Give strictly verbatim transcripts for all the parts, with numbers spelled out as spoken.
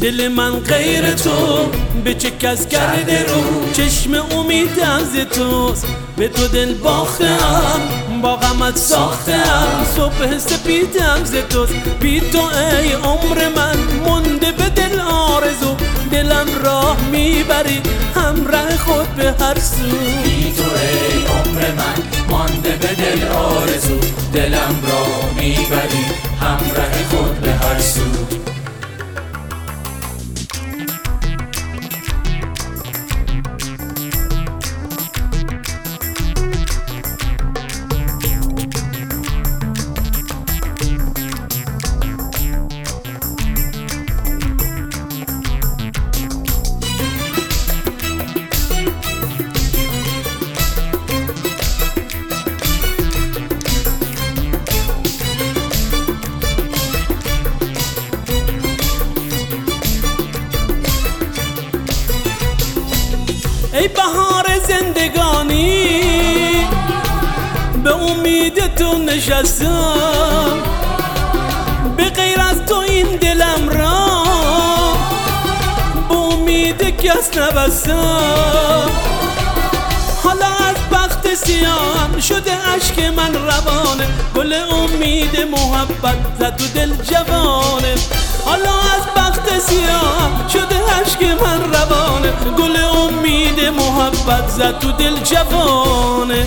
دل من غیر تو به چه کس کرده رو، چشم امیدم ز توست، به تو دل باختم، با غمت ساختم، صبح سپیدم ز توست. بی تو ای عمر من مونده به دل آرزو، دلم راه میبری همراه خود به هر سو. بی تو ای عمر من مانده به دل آرزو، دلم راه میبری همراه خود به هر سو. ای بهار زندگانی به امید تو نشستم، به غیر از تو این دلم را به امید کس نبستم. حالا از بخت سیاهم شده اشک من روانه، گل امید محبت زد تو دل جوانه. حالا از بخت سیاهم شده اشک من روانه، گل امید محبت زد تو دل جوانه.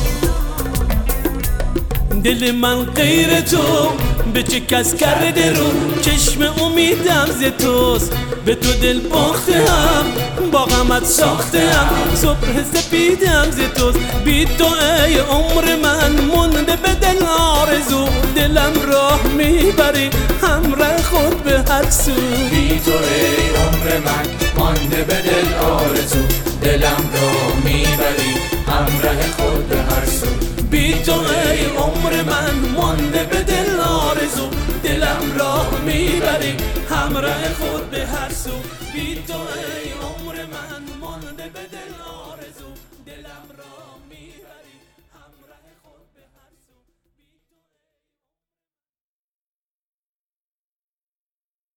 دل من غیر تو به چه کس کرده رو، چشم امیدم ز توست، به تو دل باختم، با غمت ساختم، صبح سپیدم ز توست. بی تو ای عمر من مونده به دل آرزو، دلم راه میبری همراه خود به هر سو. بی تو ای عمر من مانده به دل آرزو، دلم راه میبری همراه خود به هر سو. بی تو ای عمر من مانده به دل آرزو، دلم راه میبری همراه خود به هر سو. بی تو ای عمر من مانده به دل آرزو، دلم راه